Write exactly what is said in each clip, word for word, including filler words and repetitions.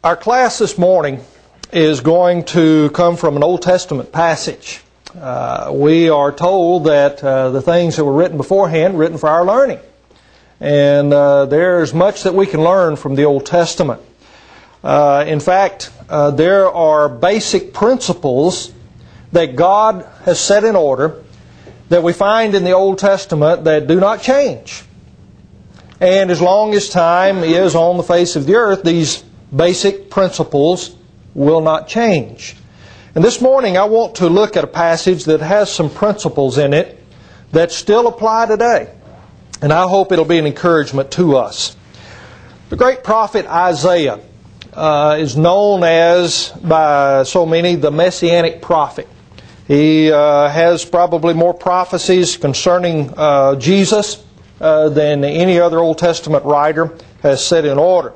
Our class this morning is going to come from an Old Testament passage. Uh, we are told that uh, the things that were written beforehand, written for our learning. And uh, there's much that we can learn from the Old Testament. Uh, in fact, uh, there are basic principles that God has set in order that we find in the Old Testament that do not change. And as long as time is on the face of the earth, these basic principles will not change. And this morning I want to look at a passage that has some principles in it that still apply today. And I hope it'll be an encouragement to us. The great prophet Isaiah uh, is known as, by so many, the Messianic prophet. He uh, has probably more prophecies concerning uh, Jesus uh, than any other Old Testament writer has set in order.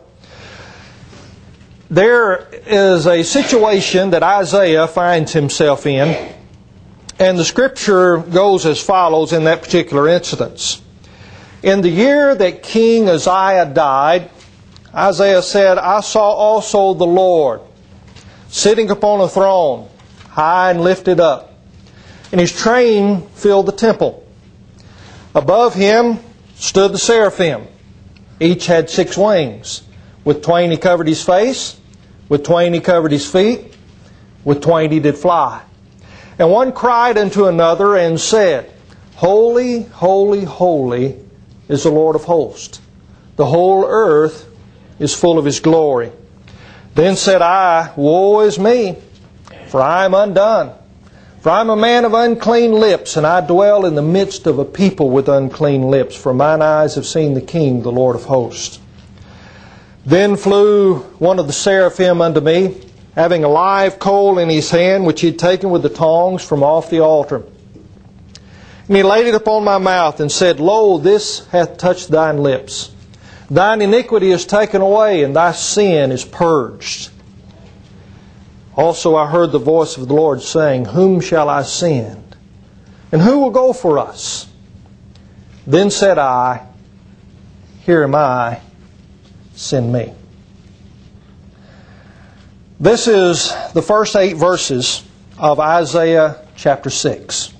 There is a situation that Isaiah finds himself in, and the Scripture goes as follows in that particular instance. In the year that King Uzziah died, Isaiah said, I saw also the Lord sitting upon a throne, high and lifted up, and His train filled the temple. Above Him stood the seraphim. Each had six wings. With twain He covered His face, with twain He covered His feet, with twain He did fly. And one cried unto another and said, Holy, holy, holy is the Lord of hosts. The whole earth is full of His glory. Then said I, Woe is me, for I am undone. For I am a man of unclean lips, and I dwell in the midst of a people with unclean lips. For mine eyes have seen the King, the Lord of hosts. Then flew one of the seraphim unto me, having a live coal in his hand, which he had taken with the tongs from off the altar. And he laid it upon my mouth, and said, Lo, this hath touched thine lips. Thine iniquity is taken away, and thy sin is purged. Also I heard the voice of the Lord saying, Whom shall I send? And who will go for us? Then said I, Here am I, send me. This is the first eight verses of Isaiah chapter six.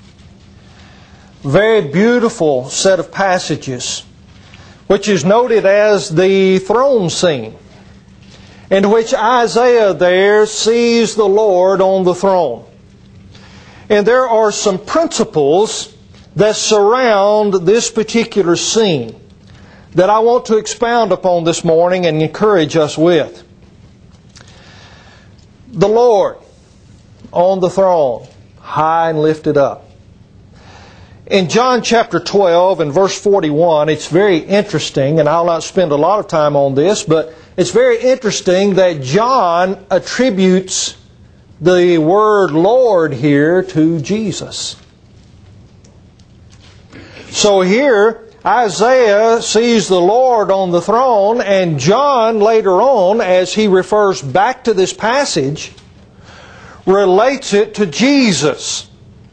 Very beautiful set of passages, which is noted as the throne scene, in which Isaiah there sees the Lord on the throne. And there are some principles that surround this particular scene that I want to expound upon this morning and encourage us with. The Lord on the throne, high and lifted up. In John chapter twelve and verse forty-one, it's very interesting, and I'll not spend a lot of time on this, but it's very interesting that John attributes the word Lord here to Jesus. So here, Isaiah sees the Lord on the throne, and John later on, as he refers back to this passage, relates it to Jesus.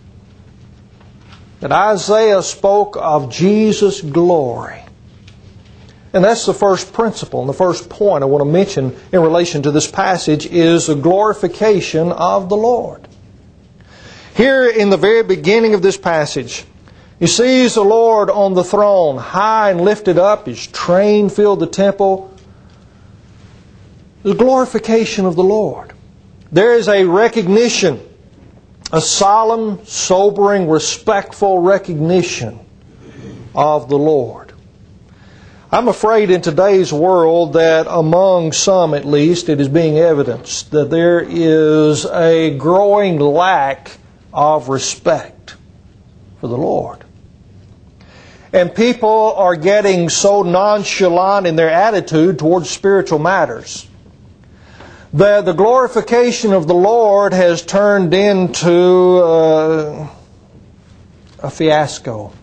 That Isaiah spoke of Jesus' glory. And that's the first principle, and the first point I want to mention in relation to this passage is the glorification of the Lord. Here in the very beginning of this passage, he sees the Lord on the throne, high and lifted up. His train filled the temple. The glorification of the Lord. There is a recognition, a solemn, sobering, respectful recognition of the Lord. I'm afraid in today's world that among some at least it is being evidenced that there is a growing lack of respect for the Lord. And people are getting so nonchalant in their attitude towards spiritual matters that the glorification of the Lord has turned into uh, a fiasco.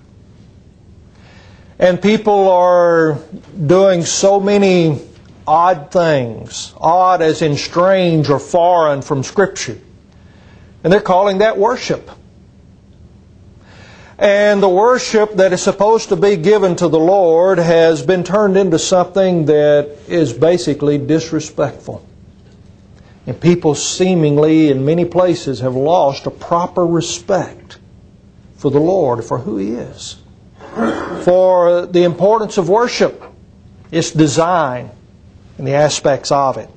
And people are doing so many odd things, odd as in strange or foreign from Scripture. And they're calling that worship. And the worship that is supposed to be given to the Lord has been turned into something that is basically disrespectful. And people seemingly in many places have lost a proper respect for the Lord, for who He is, for the importance of worship, its design, and the aspects of it.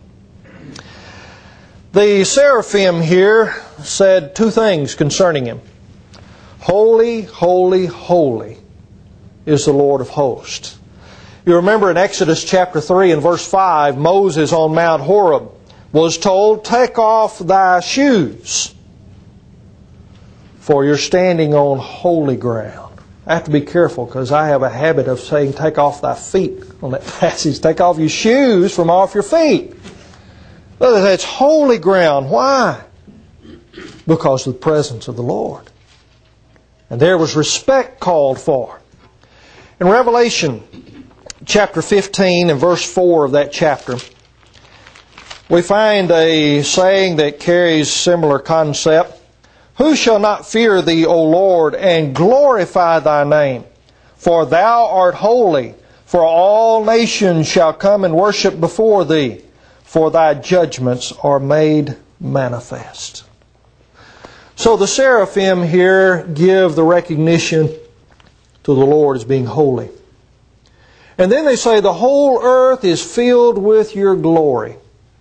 The seraphim here said two things concerning Him. Holy, holy, holy is the Lord of hosts. You remember in Exodus chapter three and verse five, Moses on Mount Horeb was told, take off thy shoes, for you're standing on holy ground. I have to be careful because I have a habit of saying take off thy feet on that passage. Take off your shoes from off your feet. That's holy ground. Why? Because of the presence of the Lord. And there was respect called for. In Revelation chapter fifteen and verse four of that chapter, we find a saying that carries similar concept. Who shall not fear Thee, O Lord, and glorify Thy name? For Thou art holy, for all nations shall come and worship before Thee, for Thy judgments are made manifest. So the seraphim here give the recognition to the Lord as being holy. And then they say, the whole earth is filled with Your glory.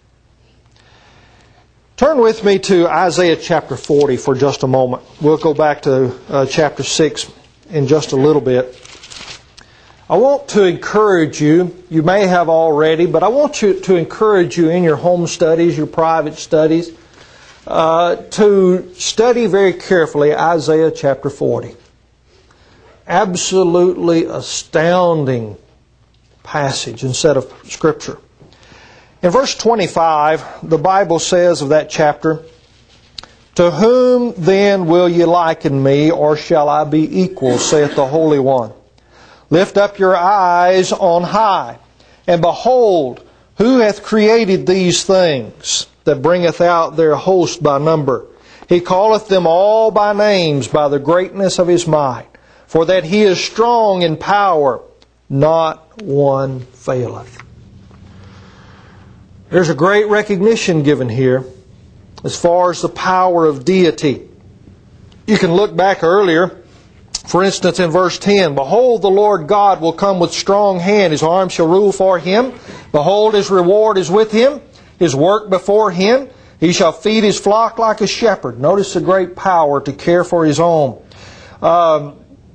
Turn with me to Isaiah chapter forty for just a moment. We'll go back to uh, chapter six in just a little bit. I want to encourage you, you may have already, but I want you to encourage you in your home studies, your private studies, uh, to study very carefully Isaiah chapter forty. Absolutely astounding passage and set of Scripture. In verse twenty-five, the Bible says of that chapter, to whom then will ye liken me, or shall I be equal, saith the Holy One? Lift up your eyes on high, and behold, who hath created these things, that bringeth out their host by number? He calleth them all by names, by the greatness of His might. For that He is strong in power, not one faileth. There's a great recognition given here as far as the power of deity. You can look back earlier, for instance in verse ten, behold, the Lord God will come with strong hand, His arm shall rule for Him. Behold, His reward is with Him, His work before Him. He shall feed His flock like a shepherd. Notice the great power to care for His own. Um,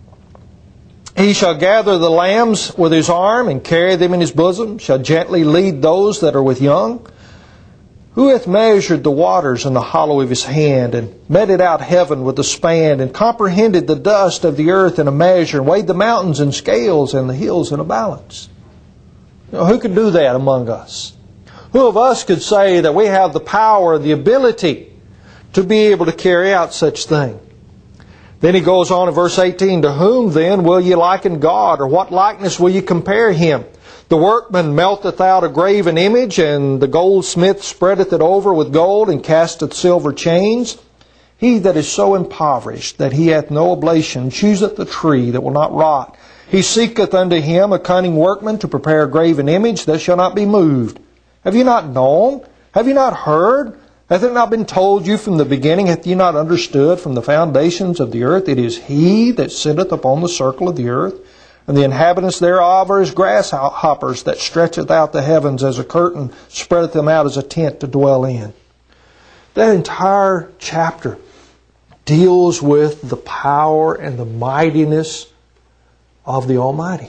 He shall gather the lambs with His arm, and carry them in His bosom, shall gently lead those that are with young. Who hath measured the waters in the hollow of His hand, and meted out heaven with a span, and comprehended the dust of the earth in a measure, and weighed the mountains in scales, and the hills in a balance? You know, who could do that among us? Who of us could say that we have the power, the ability to be able to carry out such things? Then he goes on in verse eighteen, to whom then will ye liken God, or what likeness will ye compare Him? The workman melteth out a graven image, and the goldsmith spreadeth it over with gold, and casteth silver chains. He that is so impoverished that he hath no oblation chooseth the tree that will not rot. He seeketh unto him a cunning workman to prepare a graven image that shall not be moved. Have you not known? Have you not heard? Hath it not been told you from the beginning? Hath ye not understood from the foundations of the earth? It is He that sitteth upon the circle of the earth, and the inhabitants thereof are as grasshoppers, that stretcheth out the heavens as a curtain, spreadeth them out as a tent to dwell in. That entire chapter deals with the power and the mightiness of the Almighty.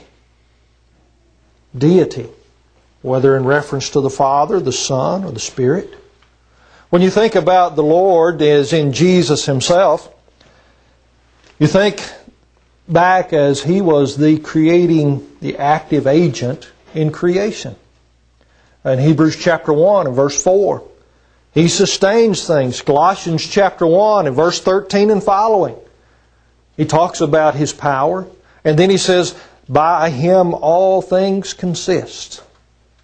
Deity, whether in reference to the Father, the Son, or the Spirit. When you think about the Lord as in Jesus Himself, you think back as He was the creating, the active agent in creation. In Hebrews chapter one and verse four, He sustains things. Colossians chapter one and verse thirteen and following, He talks about His power. And then He says, by Him all things consist.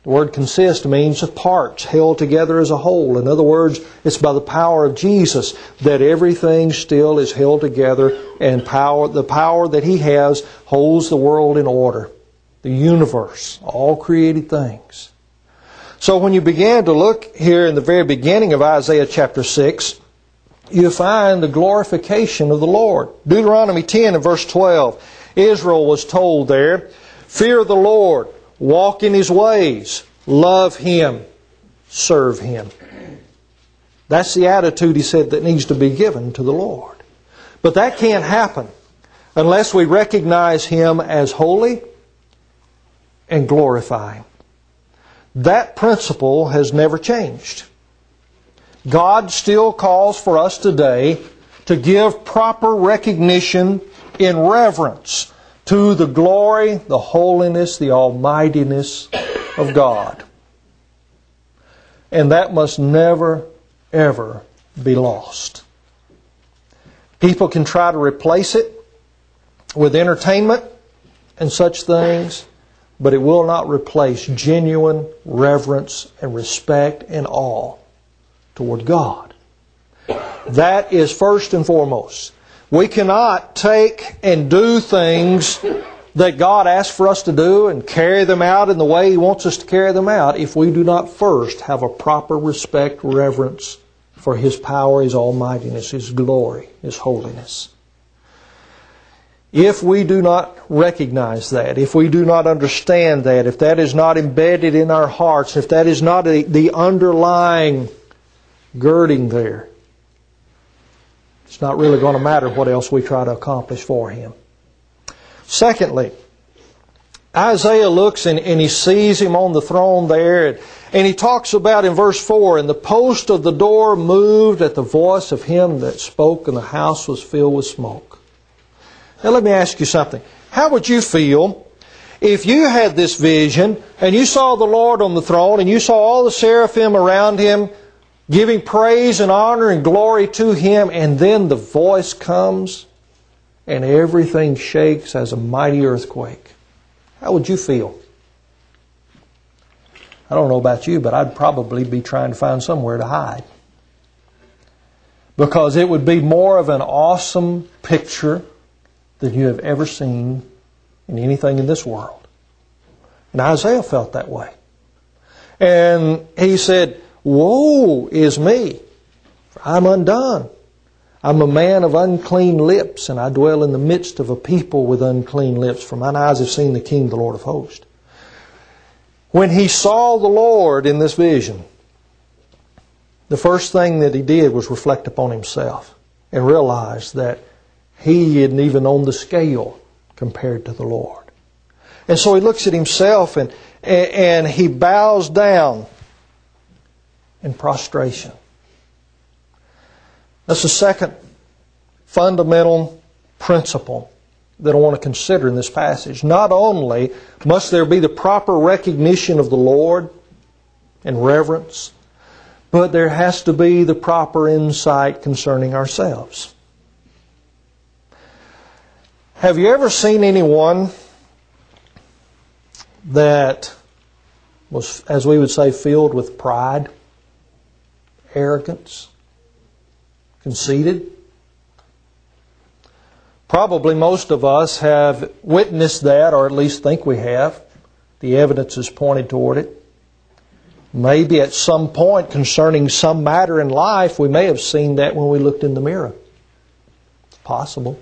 The word consist means parts, held together as a whole. In other words, it's by the power of Jesus that everything still is held together, and power, the power that He has holds the world in order. The universe, all created things. So when you began to look here in the very beginning of Isaiah chapter six, you find the glorification of the Lord. Deuteronomy ten and verse twelve, Israel was told there, fear the Lord, walk in His ways, love Him, serve Him. That's the attitude, he said, that needs to be given to the Lord. But that can't happen unless we recognize Him as holy and glorify Him. That principle has never changed. God still calls for us today to give proper recognition in reverence to the glory, the holiness, the almightiness of God. And that must never, ever be lost. People can try to replace it with entertainment and such things, but it will not replace genuine reverence and respect and awe toward God. That is first and foremost. We cannot take and do things that God asks for us to do and carry them out in the way He wants us to carry them out if we do not first have a proper respect, reverence for His power, His almightiness, His glory, His holiness. If we do not recognize that, if we do not understand that, if that is not embedded in our hearts, if that is not a, the underlying girding there, it's not really going to matter what else we try to accomplish for Him. Secondly, Isaiah looks and, and he sees Him on the throne there, and, and he talks about in verse four, and the post of the door moved at the voice of Him that spoke, and the house was filled with smoke. Now let me ask you something. How would you feel if you had this vision and you saw the Lord on the throne and you saw all the seraphim around Him giving praise and honor and glory to Him, and then the voice comes and everything shakes as a mighty earthquake? How would you feel? I don't know about you, but I'd probably be trying to find somewhere to hide. Because it would be more of an awesome picture than you have ever seen in anything in this world. And Isaiah felt that way. And he said, woe is me, for I'm undone. I'm a man of unclean lips, and I dwell in the midst of a people with unclean lips, for mine eyes have seen the King, the Lord of hosts. When he saw the Lord in this vision, the first thing that he did was reflect upon himself and realize that he isn't even on the scale compared to the Lord. And so he looks at himself and, and he bows down in prostration. That's the second fundamental principle that I want to consider in this passage. Not only must there be the proper recognition of the Lord and reverence, but there has to be the proper insight concerning ourselves. Have you ever seen anyone that was, as we would say, filled with pride, arrogance, conceited? Probably most of us have witnessed that, or at least think we have. The evidence is pointed toward it. Maybe at some point concerning some matter in life, we may have seen that when we looked in the mirror. It's possible.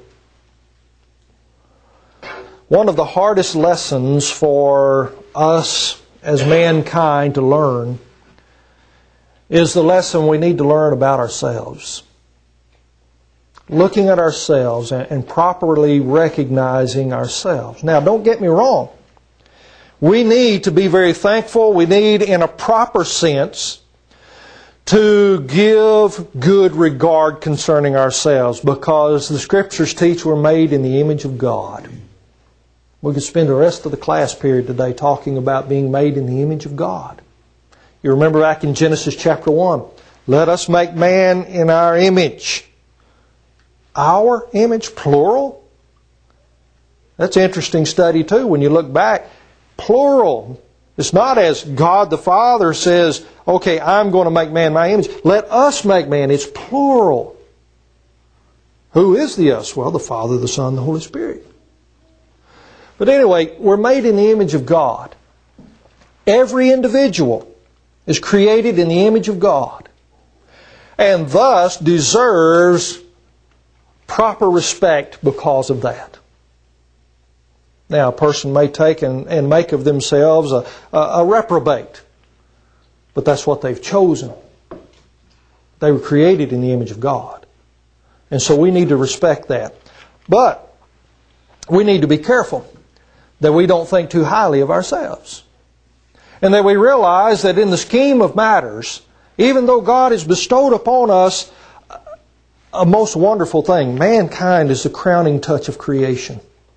One of the hardest lessons for us as mankind to learn is the lesson we need to learn about ourselves. Looking at ourselves and properly recognizing ourselves. Now, don't get me wrong. We need to be very thankful. We need, in a proper sense, to give good regard concerning ourselves, because the Scriptures teach we're made in the image of God. We could spend the rest of the class period today talking about being made in the image of God. You remember back in Genesis chapter one, let us make man in our image. Our image, plural? That's an interesting study too when you look back. Plural. It's not as God the Father says, okay, I'm going to make man in my image. Let us make man. It's plural. Who is the us? Well, the Father, the Son, the Holy Spirit. But anyway, we're made in the image of God. Every individual is created in the image of God, and thus deserves proper respect because of that. Now, a person may take and, and make of themselves a, a, a reprobate, but that's what they've chosen. They were created in the image of God. And so we need to respect that. But we need to be careful that we don't think too highly of ourselves. And that we realize that in the scheme of matters, even though God has bestowed upon us a most wonderful thing, mankind is the crowning touch of creation.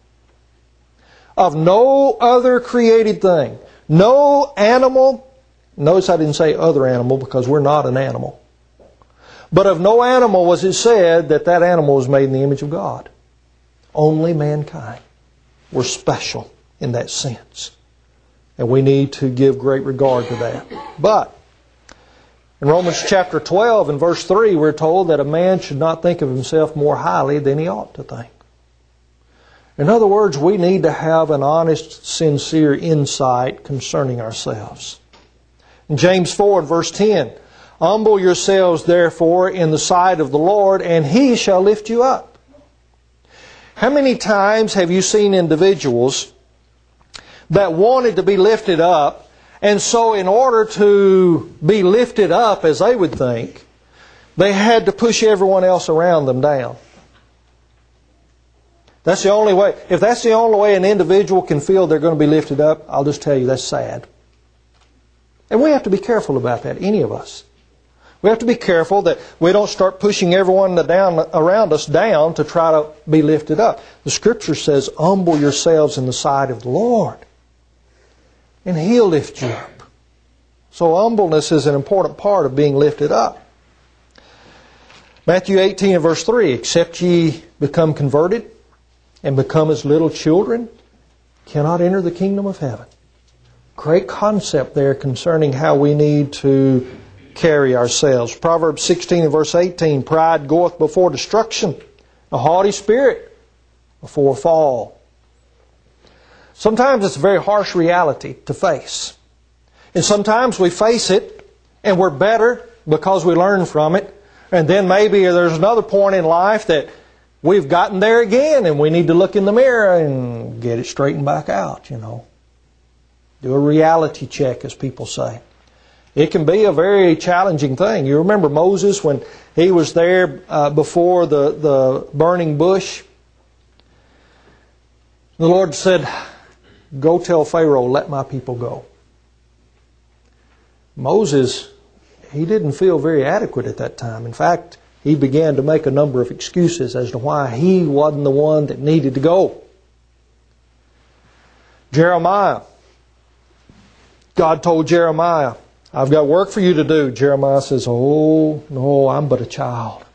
Of no other created thing, no animal, notice I didn't say other animal because we're not an animal. But of no animal was it said that that animal was made in the image of God. Only mankind. We're special in that sense. And we need to give great regard to that. But in Romans chapter twelve and verse three, we're told that a man should not think of himself more highly than he ought to think. In other words, we need to have an honest, sincere insight concerning ourselves. In James four and verse ten, humble yourselves therefore in the sight of the Lord, and He shall lift you up. How many times have you seen individuals that wanted to be lifted up, and so in order to be lifted up, as they would think, they had to push everyone else around them down? That's the only way. If that's the only way an individual can feel they're going to be lifted up, I'll just tell you that's sad. And we have to be careful about that, any of us. We have to be careful that we don't start pushing everyone down around us down to try to be lifted up. The Scripture says, humble yourselves in the sight of the Lord, and He'll lift you up. So humbleness is an important part of being lifted up. Matthew eighteen and verse three, except ye become converted and become as little children, cannot enter the kingdom of heaven. Great concept there concerning how we need to carry ourselves. Proverbs sixteen and verse eighteen, pride goeth before destruction, a haughty spirit before a fall. Sometimes it's a very harsh reality to face. And sometimes we face it and we're better because we learn from it. And then maybe there's another point in life that we've gotten there again and we need to look in the mirror and get it straightened back out, you know. Do a reality check, as people say. It can be a very challenging thing. You remember Moses when he was there uh, before the, the burning bush? The Lord said, go tell Pharaoh, let my people go. Moses, he didn't feel very adequate at that time. In fact, he began to make a number of excuses as to why he wasn't the one that needed to go. Jeremiah. God told Jeremiah, I've got work for you to do. Jeremiah says, oh, no, I'm but a child.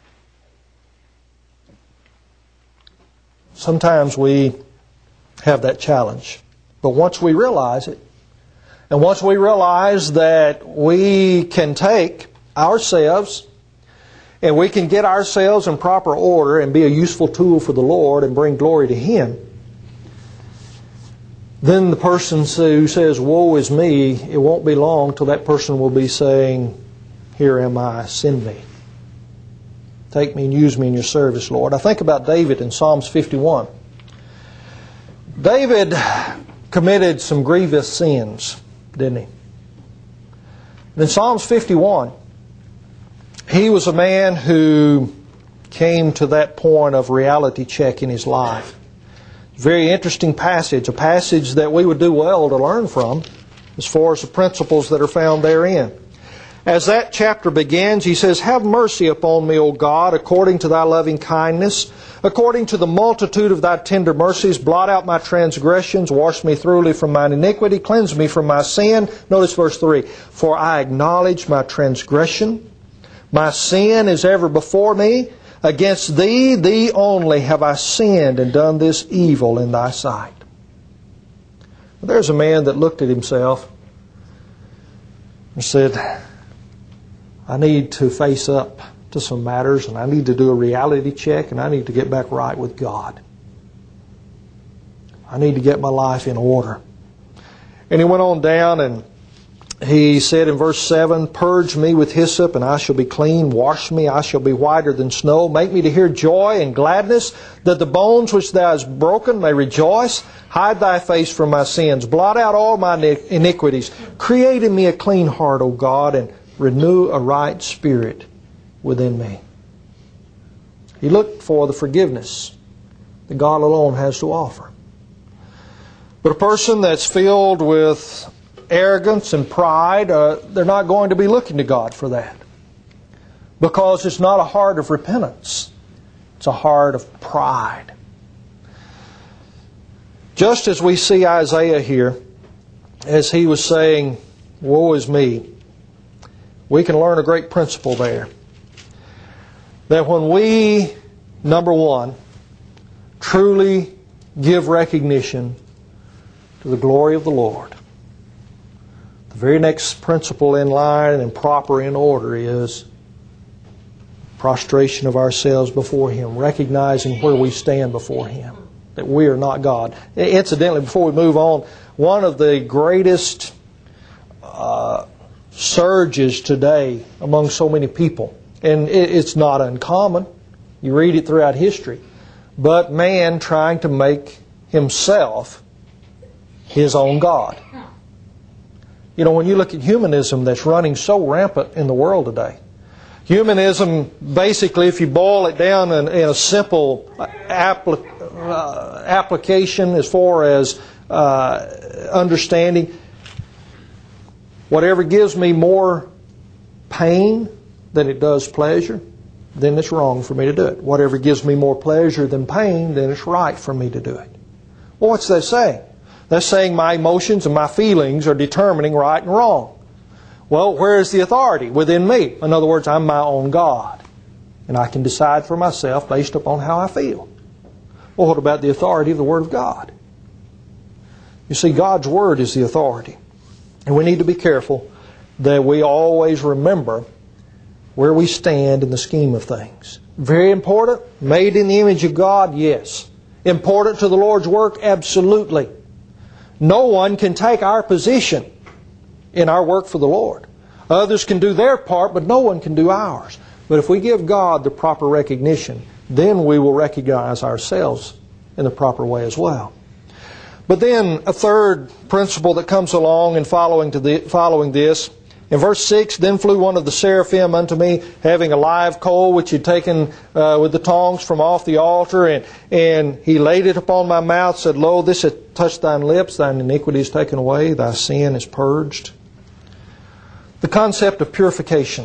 Sometimes we have that challenge. But once we realize it, and once we realize that we can take ourselves and we can get ourselves in proper order and be a useful tool for the Lord and bring glory to Him, then the person who says, woe is me, it won't be long till that person will be saying, here am I, send me. Take me and use me in your service, Lord. I think about David in Psalms fifty-one. David committed some grievous sins, didn't he? And in Psalms fifty-one, he was a man who came to that point of reality check in his life. Very interesting passage, a passage that we would do well to learn from as far as the principles that are found therein. As that chapter begins, he says, have mercy upon me, O God, according to thy loving kindness, according to the multitude of thy tender mercies, blot out my transgressions, wash me thoroughly from mine iniquity, cleanse me from my sin. Notice verse three, for I acknowledge my transgression, my sin is ever before me. Against thee, thee only, have I sinned and done this evil in thy sight. There's a man that looked at himself and said, I need to face up to some matters, and I need to do a reality check, and I need to get back right with God. I need to get my life in order. And he went on down and he said in verse seven, Purge me with hyssop, and I shall be clean. Wash me, I shall be whiter than snow. Make me to hear joy and gladness, that the bones which thou hast broken may rejoice. Hide thy face from my sins. Blot out all my iniquities. Create in me a clean heart, O God, and renew a right spirit within me. He looked for the forgiveness that God alone has to offer. But a person that's filled with arrogance and pride, uh, they're not going to be looking to God for that. Because it's not a heart of repentance. It's a heart of pride. Just as we see Isaiah here, as he was saying, woe is me, we can learn a great principle there. That when we, number one, truly give recognition to the glory of the Lord, the very next principle in line and proper in order is prostration of ourselves before Him, recognizing where we stand before Him, that we are not God. Incidentally, before we move on, one of the greatest uh, surges today among so many people, and it's not uncommon, you read it throughout history, but man trying to make himself his own God. You know, when you look at humanism that's running so rampant in the world today, humanism, basically, if you boil it down in, in a simple appli- uh, application as far as uh, understanding, whatever gives me more pain than it does pleasure, then it's wrong for me to do it. Whatever gives me more pleasure than pain, then it's right for me to do it. Well, what's that saying? That's saying my emotions and my feelings are determining right and wrong. Well, where is the authority? Within me. In other words, I'm my own God. And I can decide for myself based upon how I feel. Well, what about the authority of the Word of God? You see, God's Word is the authority. And we need to be careful that we always remember where we stand in the scheme of things. Very important. Made in the image of God? Yes. Important to the Lord's work? Absolutely. No one can take our position in our work for the Lord. Others can do their part, but no one can do ours. But if we give God the proper recognition, then we will recognize ourselves in the proper way as well. But then a third principle that comes along in following to the following this, in verse six, then flew one of the seraphim unto me, having a live coal which he had taken uh, with the tongs from off the altar, and, and he laid it upon my mouth, said, Lo, this hath touched thine lips, thine iniquity is taken away, thy sin is purged. The concept of purification.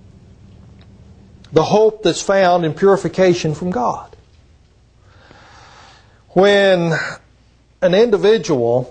The hope that's found in purification from God. When an individual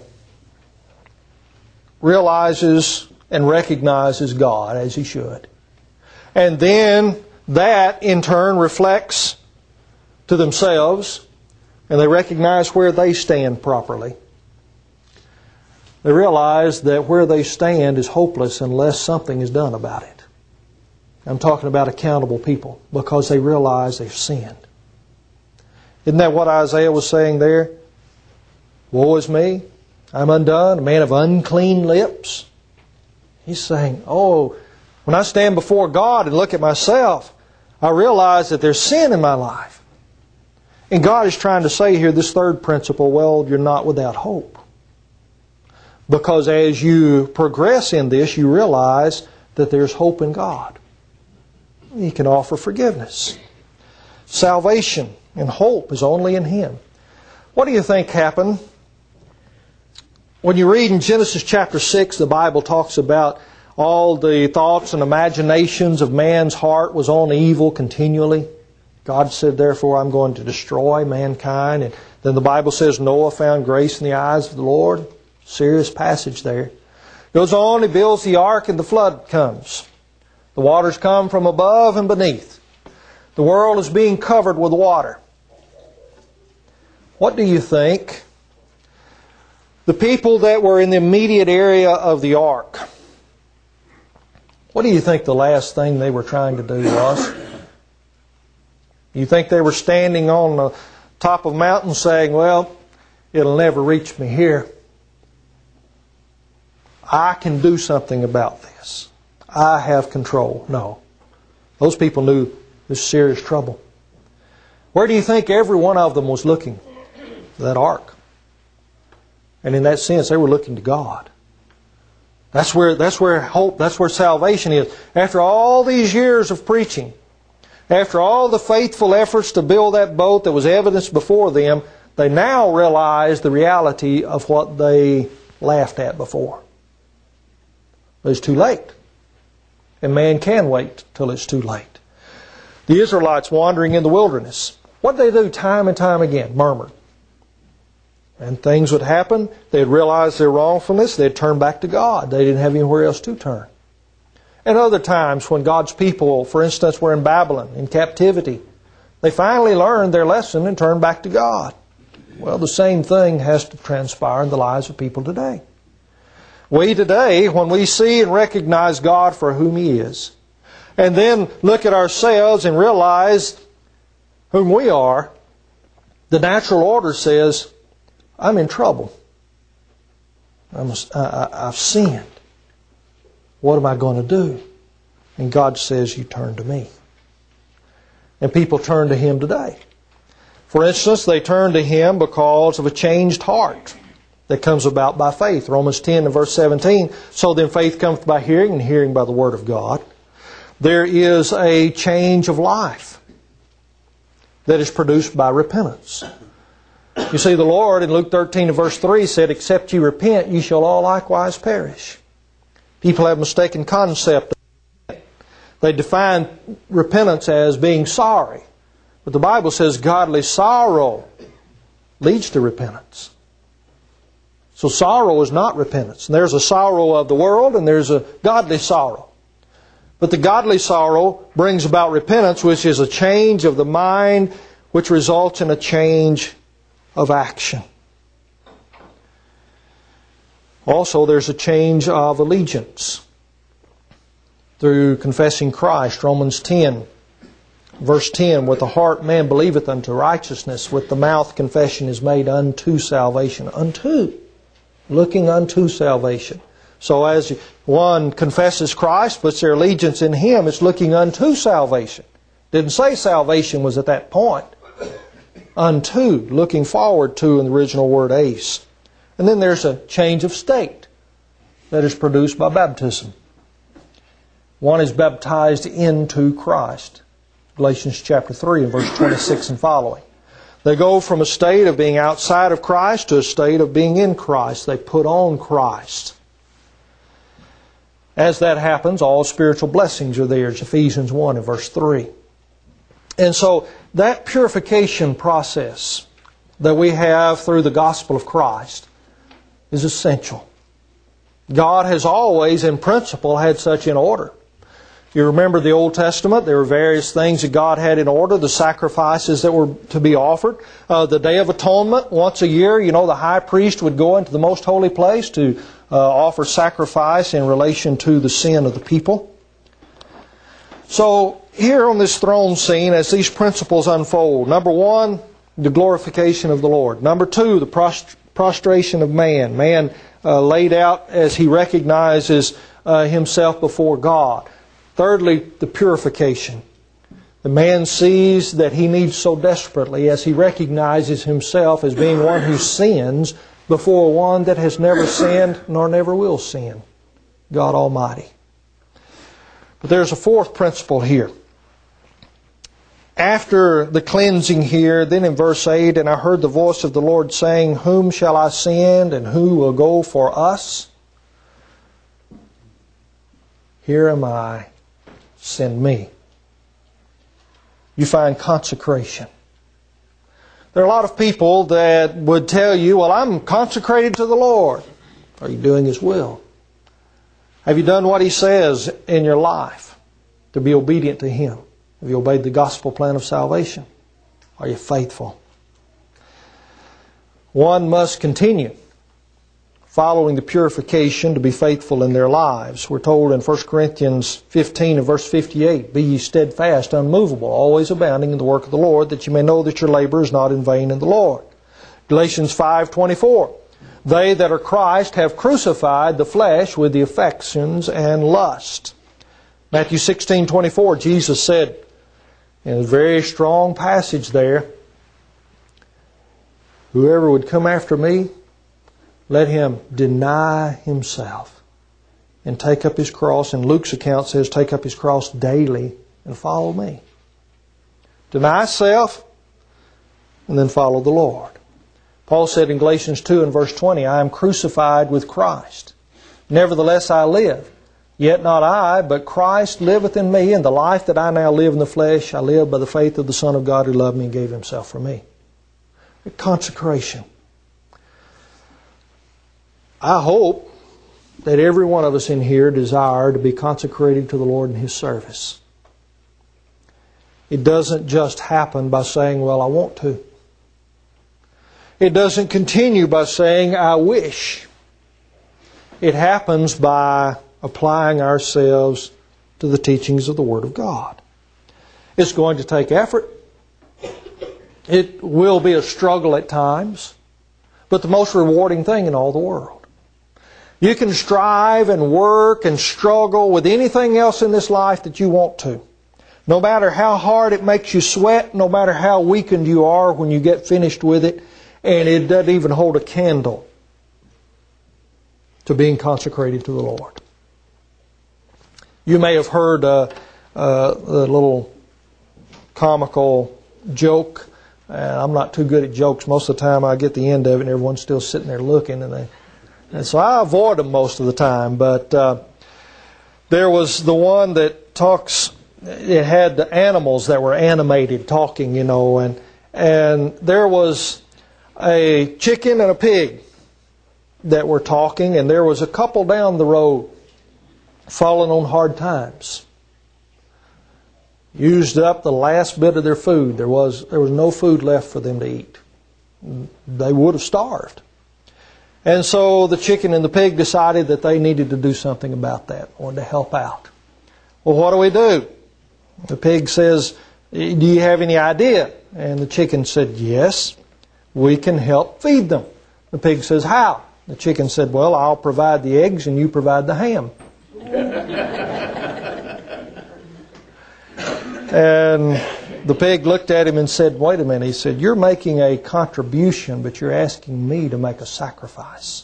realizes and recognizes God as he should, and then that in turn reflects to themselves, and they recognize where they stand properly, they realize that where they stand is hopeless unless something is done about it. I'm talking about accountable people, because they realize they've sinned. Isn't that what Isaiah was saying there? Woe is me, I'm undone, a man of unclean lips. He's saying, oh, when I stand before God and look at myself, I realize that there's sin in my life. And God is trying to say here, this third principle, well, you're not without hope. Because as you progress in this, you realize that there's hope in God. He can offer forgiveness. Salvation and hope is only in Him. What do you think happened? When you read in Genesis chapter six, the Bible talks about all the thoughts and imaginations of man's heart was on evil continually. God said, therefore, I'm going to destroy mankind. And then the Bible says Noah found grace in the eyes of the Lord. Serious passage there. Goes on, he builds the ark and the flood comes. The waters come from above and beneath. The world is being covered with water. What do you think? The people that were in the immediate area of the ark, What do you think the last thing they were trying to do was? You think they were standing on the top of a mountain saying, well, it'll never reach me here. I can do something about this. I have control. No. Those people knew this was serious trouble. Where do you think every one of them was looking? That ark. And in that sense, they were looking to God. That's where, that's where hope, that's where salvation is. After all these years of preaching, after all the faithful efforts to build that boat that was evidenced before them, they now realize the reality of what they laughed at before. But it's too late. And man can wait till it's too late. The Israelites wandering in the wilderness, what did they do time and time again? Murmured. And things would happen. They'd realize their wrongfulness. They'd turn back to God. They didn't have anywhere else to turn. And other times when God's people, for instance, were in Babylon, in captivity, they finally learned their lesson and turned back to God. Well, the same thing has to transpire in the lives of people today. We today, when we see and recognize God for whom He is, and then look at ourselves and realize whom we are, the natural order says, I'm in trouble. I'm, I, I've sinned. What am I going to do? And God says, you turn to me. And people turn to Him today. For instance, they turn to Him because of a changed heart that comes about by faith. Romans ten and verse seventeen, so then faith cometh by hearing, and hearing by the Word of God. There is a change of life that is produced by repentance. You see, the Lord in Luke thirteen and verse three said, except ye repent, ye shall all likewise perish. People have a mistaken concept of repentance. They define repentance as being sorry. But the Bible says godly sorrow leads to repentance. So sorrow is not repentance. And there's a sorrow of the world and there's a godly sorrow. But the godly sorrow brings about repentance, which is a change of the mind, which results in a change of action. Also, there's a change of allegiance through confessing Christ. Romans ten, verse ten, with the heart man believeth unto righteousness, with the mouth confession is made unto salvation. Unto. Looking unto salvation. So as one confesses Christ, puts their allegiance in Him, it's looking unto salvation. Didn't say salvation was at that point. Unto, looking forward to in the original word ace. And then there's a change of state that is produced by baptism. One is baptized into Christ. Galatians chapter three and verse twenty-six and following. They go from a state of being outside of Christ to a state of being in Christ. They put on Christ. As that happens, all spiritual blessings are theirs. Ephesians one and verse three. And so that purification process that we have through the gospel of Christ is essential. God has always, in principle, had such in order. You remember the Old Testament, there were various things that God had in order, the sacrifices that were to be offered. Uh, the Day of Atonement, once a year, you know, the high priest would go into the most holy place to uh, offer sacrifice in relation to the sin of the people. So, here on this throne scene, as these principles unfold, number one, the glorification of the Lord. Number two, the prost- prostration of man. Man uh, laid out as he recognizes uh, himself before God. Thirdly, the purification. The man sees that he needs so desperately as he recognizes himself as being one who sins before one that has never sinned nor never will sin, God Almighty. But there's a fourth principle here. After the cleansing here, then in verse eight, and I heard the voice of the Lord saying, whom shall I send and who will go for us? Here am I. Send me. You find consecration. There are a lot of people that would tell you, well, I'm consecrated to the Lord. Are you doing His will? Have you done what He says in your life to be obedient to Him? Have you obeyed the gospel plan of salvation? Are you faithful? One must continue following the purification to be faithful in their lives. We're told in First Corinthians fifteen and verse fifty-eight, "Be ye steadfast, unmovable, always abounding in the work of the Lord, that you may know that your labor is not in vain in the Lord." Galatians five twenty-four, "They that are Christ have crucified the flesh with the affections and lust." Matthew sixteen twenty-four, Jesus said, in a very strong passage there, "Whoever would come after me, let him deny himself and take up his cross." And Luke's account says, "Take up his cross daily and follow me." Deny self and then follow the Lord. Paul said in Galatians two and verse twenty, "I am crucified with Christ. Nevertheless I live. Yet not I, but Christ liveth in me, and the life that I now live in the flesh, I live by the faith of the Son of God who loved me and gave Himself for me." Consecration. I hope that every one of us in here desire to be consecrated to the Lord in His service. It doesn't just happen by saying, "Well, I want to." It doesn't continue by saying, "I wish." It happens by applying ourselves to the teachings of the Word of God. It's going to take effort. It will be a struggle at times, but the most rewarding thing in all the world. You can strive and work and struggle with anything else in this life that you want to. No matter how hard it makes you sweat, no matter how weakened you are when you get finished with it, and it doesn't even hold a candle to being consecrated to the Lord. You may have heard uh, uh, the little comical joke. Uh, I'm not too good at jokes. Most of the time I get the end of it and everyone's still sitting there looking. And, they, and so I avoid them most of the time. But uh, there was the one that talks, it had the animals that were animated talking, you know. And, and there was a chicken and a pig that were talking. And there was a couple down the road falling on hard times. Used up the last bit of their food. There was there was no food left for them to eat. They would have starved. And so the chicken and the pig decided that they needed to do something about that, wanted to help out. Well, what do we do? The pig says, "Do you have any idea?" And the chicken said, "Yes, we can help feed them." The pig says, "How?" The chicken said, "Well, I'll provide the eggs and you provide the ham." And the pig looked at him and said, "Wait a minute." He said, "You're making a contribution, but you're asking me to make a sacrifice."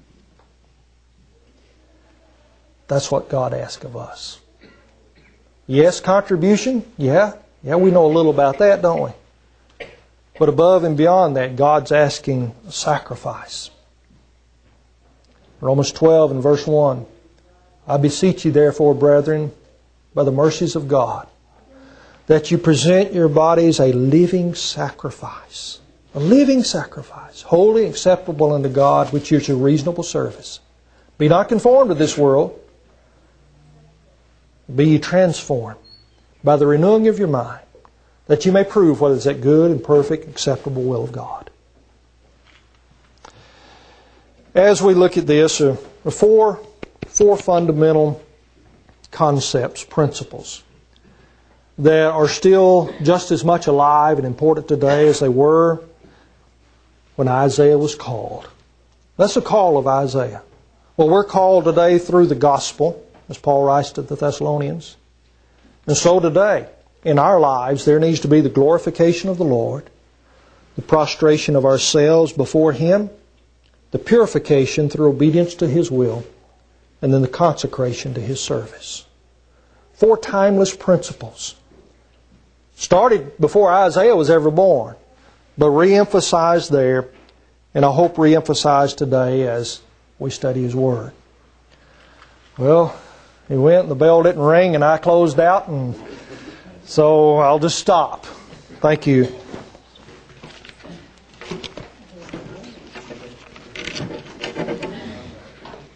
That's what God asks of us. Yes, contribution. Yeah. Yeah, we know a little about that, don't we? But above and beyond that, God's asking a sacrifice. Romans twelve and verse one. "I beseech you therefore, brethren, by the mercies of God, that you present your bodies a living sacrifice." A living sacrifice, holy, acceptable unto God, which is your reasonable service. "Be not conformed to this world, be ye transformed by the renewing of your mind, that you may prove what is that good and perfect, acceptable will of God." As we look at this, there are four, four fundamental concepts, principles, that are still just as much alive and important today as they were when Isaiah was called. That's the call of Isaiah. Well, we're called today through the gospel, as Paul writes to the Thessalonians. And so today, in our lives, there needs to be the glorification of the Lord, the prostration of ourselves before Him, the purification through obedience to His will, and then the consecration to His service. Four timeless principles. Started before Isaiah was ever born, but re-emphasized there, and I hope re-emphasized today as we study His Word. Well, he went and the bell didn't ring and I closed out, and so I'll just stop. Thank you.